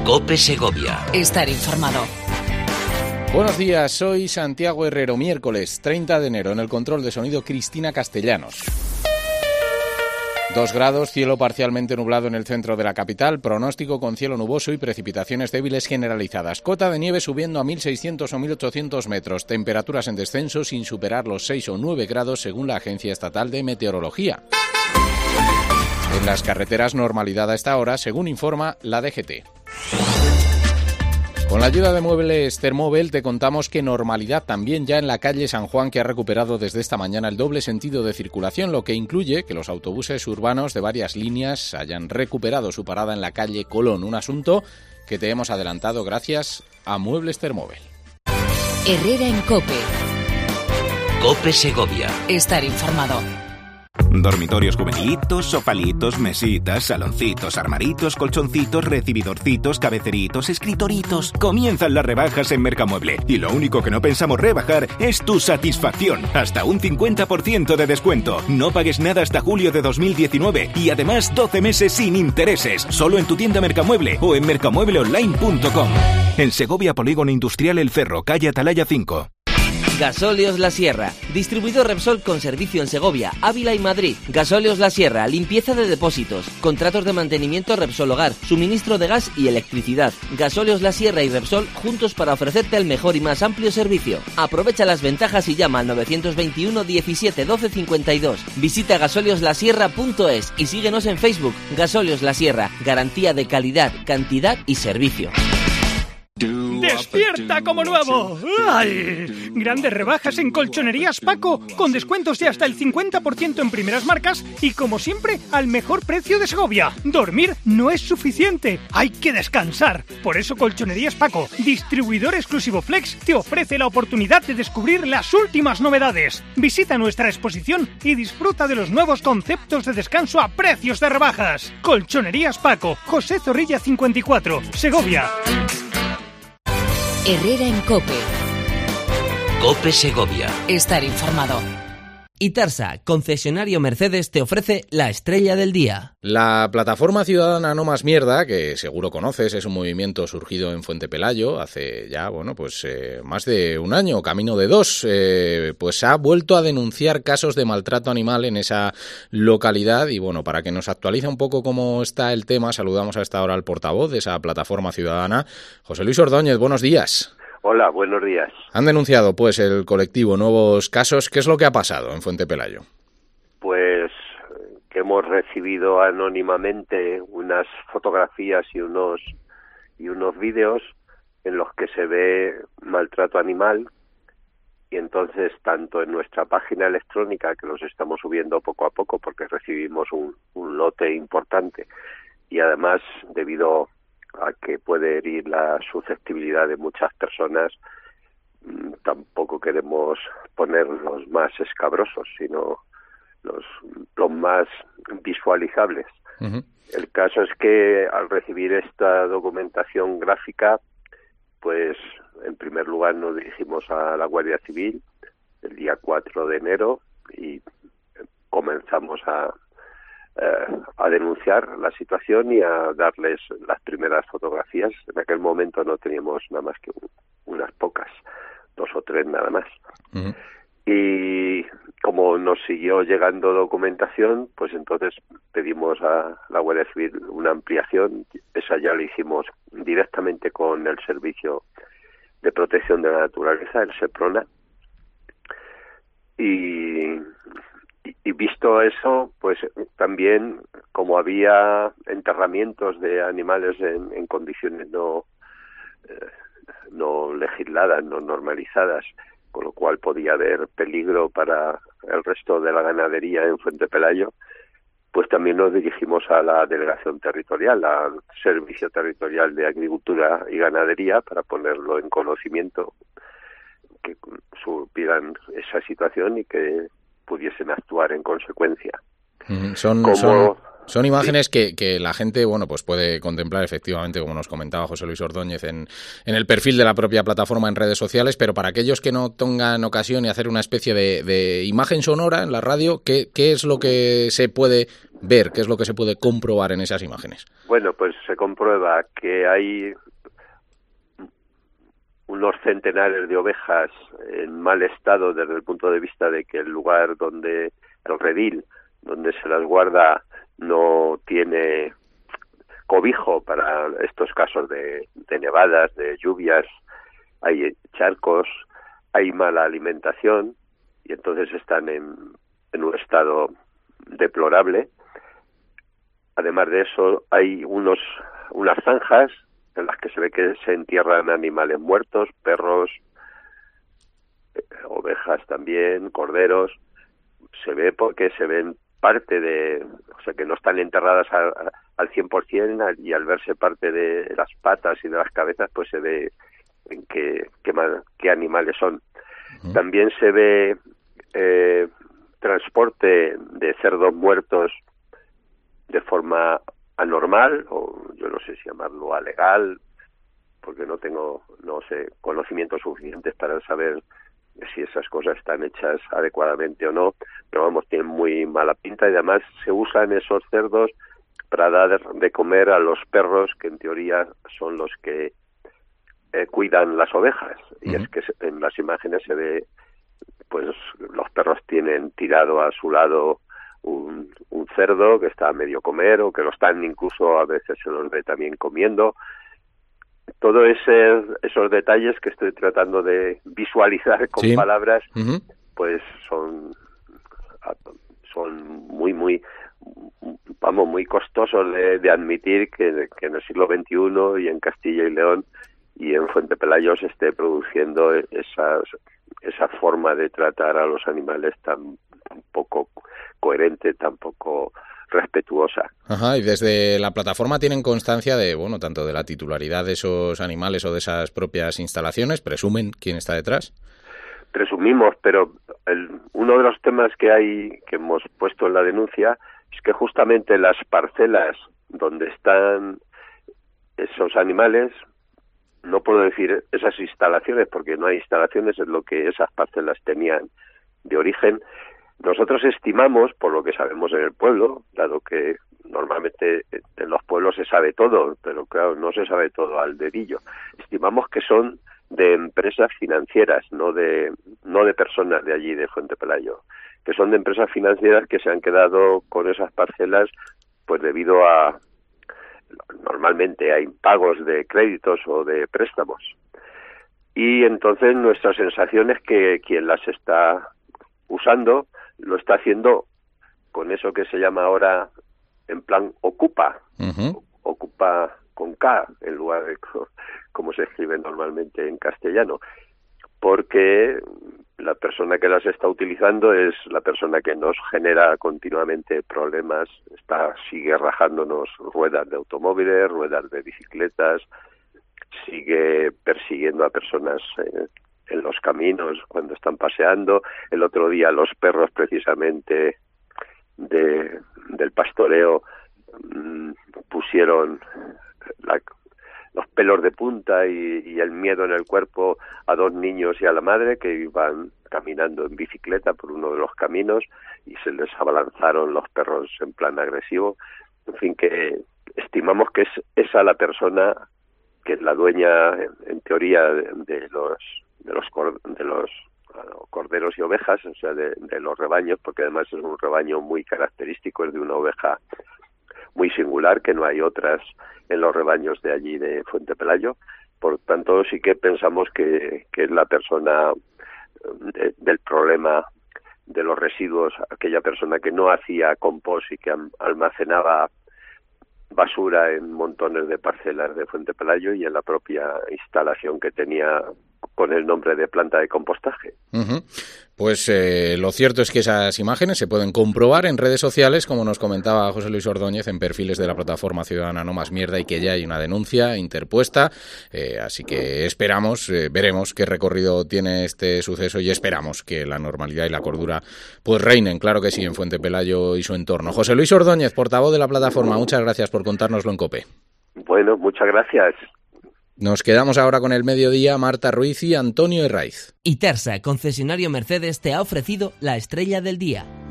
COPE Segovia. Estar informado. Buenos días, soy Santiago Herrero. Miércoles 30 de enero, en el control de sonido Cristina Castellanos. 2 grados, cielo parcialmente nublado en el centro de la capital, pronóstico con cielo nuboso y precipitaciones débiles generalizadas. Cota de nieve subiendo a 1.600 o 1.800 metros, temperaturas en descenso sin superar los 6 o 9 grados según la Agencia Estatal de Meteorología. En las carreteras, normalidad a esta hora, según informa la DGT. Con la ayuda de Muebles Thermobel te contamos que normalidad también ya en la calle San Juan, que ha recuperado desde esta mañana el doble sentido de circulación, lo que incluye que los autobuses urbanos de varias líneas hayan recuperado su parada en la calle Colón, un asunto que te hemos adelantado gracias a Muebles Thermobel. Herrera en COPE. COPE Segovia. Estar informado. Dormitorios juvenilitos, sofalitos, mesitas, saloncitos, armaritos, colchoncitos, recibidorcitos, cabeceritos, escritoritos. Comienzan las rebajas en Mercamueble y lo único que no pensamos rebajar es tu satisfacción. Hasta un 50% de descuento. No pagues nada hasta julio de 2019 y además 12 meses sin intereses. Solo en tu tienda Mercamueble o en mercamuebleonline.com. En Segovia, Polígono Industrial El Cerro, calle Atalaya 5. Gasóleos La Sierra, distribuidor Repsol con servicio en Segovia, Ávila y Madrid. Gasóleos La Sierra, limpieza de depósitos, contratos de mantenimiento Repsol Hogar, suministro de gas y electricidad. Gasóleos La Sierra y Repsol juntos para ofrecerte el mejor y más amplio servicio. Aprovecha las ventajas y llama al 921 17 12 52. Visita gasoleoslasierra.es y síguenos en Facebook. Gasóleos La Sierra, garantía de calidad, cantidad y servicio. ¡Despierta como nuevo! ¡Ay! Grandes rebajas en Colchonerías Paco, con descuentos de hasta el 50% en primeras marcas y, como siempre, al mejor precio de Segovia. Dormir no es suficiente, hay que descansar. Por eso Colchonerías Paco, distribuidor exclusivo Flex, te ofrece la oportunidad de descubrir las últimas novedades. Visita nuestra exposición y disfruta de los nuevos conceptos de descanso a precios de rebajas. Colchonerías Paco, José Zorrilla 54, Segovia. Herrera en COPE. COPE Segovia. Estar informado. Itarsa, concesionario Mercedes, te ofrece la estrella del día. La plataforma ciudadana No Más Mierda, que seguro conoces, es un movimiento surgido en Fuente Pelayo hace ya, más de un año, camino de 2, pues ha vuelto a denunciar casos de maltrato animal en esa localidad y para que nos actualice un poco cómo está el tema, saludamos a esta hora al portavoz de esa plataforma ciudadana, José Luis Ordóñez. Buenos días. Hola, buenos días. Han denunciado, el colectivo nuevos casos. ¿Qué es lo que ha pasado en Fuente Pelayo? Pues que hemos recibido anónimamente unas fotografías y unos vídeos en los que se ve maltrato animal y entonces tanto en nuestra página electrónica, que los estamos subiendo poco a poco porque recibimos un lote importante y además debido a que puede herir la susceptibilidad de muchas personas, tampoco queremos poner los más escabrosos, sino los más visualizables. Uh-huh. El caso es que al recibir esta documentación gráfica, pues en primer lugar nos dirigimos a la Guardia Civil el día 4 de enero y comenzamos a denunciar la situación y a darles las primeras fotografías. En aquel momento no teníamos nada más que unas pocas, 2 o 3 nada más. Uh-huh. Y como nos siguió llegando documentación, pues entonces pedimos a la Guardia Civil una ampliación. Esa ya la hicimos directamente con el Servicio de Protección de la Naturaleza, el SEPRONA. Y visto eso, pues también como había enterramientos de animales en condiciones no legisladas, no normalizadas, con lo cual podía haber peligro para el resto de la ganadería en Fuente Pelayo, pues también nos dirigimos a la delegación territorial, al Servicio Territorial de Agricultura y Ganadería, para ponerlo en conocimiento, que supieran esa situación y que pudiesen actuar en consecuencia. Son Son imágenes que la gente, bueno, pues puede contemplar efectivamente, como nos comentaba José Luis Ordóñez, en el perfil de la propia plataforma en redes sociales, pero para aquellos que no tengan ocasión de hacer una especie de imagen sonora en la radio, ¿qué es lo que se puede ver? ¿Qué es lo que se puede comprobar en esas imágenes? Bueno, pues se comprueba que hay unos centenares de ovejas en mal estado desde el punto de vista de que el lugar donde, el redil, donde se las guarda, no tiene cobijo para estos casos de nevadas, de lluvias, hay charcos, hay mala alimentación y entonces están en un estado deplorable. Además de eso, hay unas zanjas en las que se ve que se entierran animales muertos, perros, ovejas también, corderos. Se ve porque se ven parte de, o sea, que no están enterradas al 100%, y al verse parte de las patas y de las cabezas, pues se ve en qué animales son. También se ve transporte de cerdos muertos de forma anormal, o yo no sé si llamarlo alegal, porque no sé, conocimientos suficientes para saber si esas cosas están hechas adecuadamente o no, pero vamos, tienen muy mala pinta, y además se usan esos cerdos para dar de comer a los perros, que en teoría son los que cuidan las ovejas. Y es que en las imágenes se ve, pues los perros tienen tirado a su lado un cerdo que está a medio comer, o que lo están, incluso a veces se los ve también comiendo. Todos esos detalles que estoy tratando de visualizar con palabras, pues son muy costosos de admitir que en el siglo XXI y en Castilla y León y en Fuente Pelayo se esté produciendo esa forma de tratar a los animales tan poco coherente, tan poco respetuosa. Ajá, y desde la plataforma tienen constancia de, bueno, tanto de la titularidad de esos animales o de esas propias instalaciones. ¿Presumen quién está detrás? Presumimos, pero uno de los temas que hemos puesto en la denuncia es que justamente las parcelas donde están esos animales, no puedo decir esas instalaciones porque no hay instalaciones, es lo que esas parcelas tenían de origen. Nosotros estimamos, por lo que sabemos en el pueblo, dado que normalmente en los pueblos se sabe todo, pero claro, no se sabe todo al dedillo, estimamos que son de empresas financieras, no de personas de allí, de Fuente Pelayo, que son de empresas financieras que se han quedado con esas parcelas pues debido a, normalmente hay impagos de créditos o de préstamos. Y entonces nuestra sensación es que quien las está usando lo está haciendo con eso que se llama ahora en plan ocupa, ocupa con K en lugar de como se escribe normalmente en castellano, porque la persona que las está utilizando es la persona que nos genera continuamente problemas, sigue rajándonos ruedas de automóviles, ruedas de bicicletas, sigue persiguiendo a personas en los caminos cuando están paseando. El otro día los perros precisamente del pastoreo pusieron los pelos de punta y el miedo en el cuerpo a dos niños y a la madre que iban caminando en bicicleta por uno de los caminos y se les abalanzaron los perros en plan agresivo. En fin, que estimamos que es esa la persona que es la dueña, en teoría, de los corderos y ovejas, o sea, de los rebaños, porque además es un rebaño muy característico, es de una oveja muy singular, que no hay otras en los rebaños de allí de Fuente Pelayo. Por tanto, sí que pensamos que es la persona del problema de los residuos, aquella persona que no hacía compost y que almacenaba basura en montones de parcelas de Fuente Pelayo y en la propia instalación que tenía con el nombre de planta de compostaje. Uh-huh. Pues lo cierto es que esas imágenes se pueden comprobar en redes sociales, como nos comentaba José Luis Ordóñez, en perfiles de la plataforma ciudadana No Más Mierda, y que ya hay una denuncia interpuesta. Así que esperamos, veremos qué recorrido tiene este suceso y esperamos que la normalidad y la cordura pues reinen, claro que sí, en Fuente Pelayo y su entorno. José Luis Ordóñez, portavoz de la plataforma, muchas gracias por contárnoslo en COPE. Bueno, muchas gracias. Nos quedamos ahora con el mediodía, Marta Ruiz y Antonio Herraiz. Itersa, concesionario Mercedes, te ha ofrecido la estrella del día.